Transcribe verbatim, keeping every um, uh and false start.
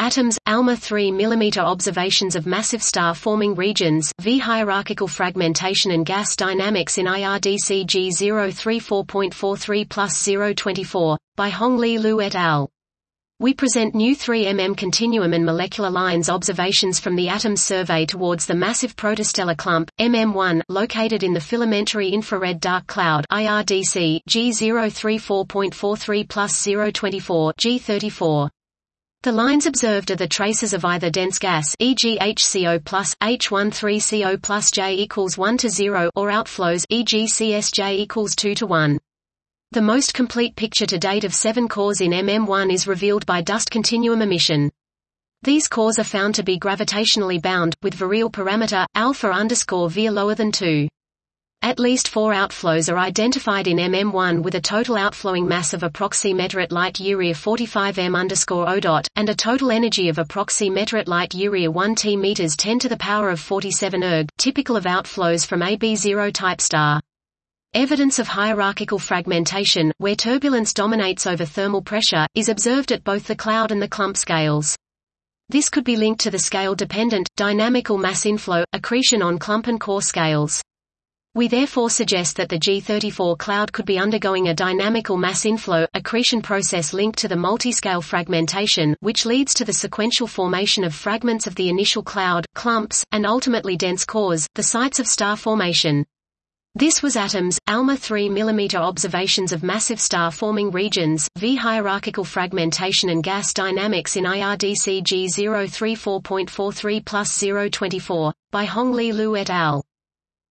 Atoms, ALMA three millimeter Observations of Massive Star-Forming Regions, V Hierarchical Fragmentation and Gas Dynamics in I R D C G zero three four point four three plus zero twenty-four, by Hongli Liu et al. We present new three millimeter continuum and molecular lines observations from the ATOMS survey towards the massive protostellar clump, M M one, located in the filamentary infrared dark cloud I R D C G zero three four point four three plus zero twenty-four G thirty-four. The lines observed are the traces of either dense gas, for example H C O plus, H thirteen C O plus J equals one to zero, or outflows, for example C S J equals two to one. The most complete picture to date of seven cores in M M one is revealed by dust continuum emission. These cores are found to be gravitationally bound, with virial parameter, alpha underscore V lower than two. At least four outflows are identified in M M one with a total outflowing mass of approximately light urea forty-five m underscore O dot, and a total energy of approximately light urea one T meters ten to the power of forty-seven erg, typical of outflows from a B zero type star. Evidence of hierarchical fragmentation, where turbulence dominates over thermal pressure, is observed at both the cloud and the clump scales. This could be linked to the scale-dependent, dynamical mass inflow, accretion on clump and core scales. We therefore suggest that the G thirty-four cloud could be undergoing a dynamical mass inflow, accretion process linked to the multiscale fragmentation, which leads to the sequential formation of fragments of the initial cloud, clumps, and ultimately dense cores, the sites of star formation. This was ATOMS, ALMA three millimeter Observations of Massive Star-Forming Regions, V Hierarchical Fragmentation and Gas Dynamics in I R D C G zero three four point four three plus zero twenty-four, by Hongli Liu et al.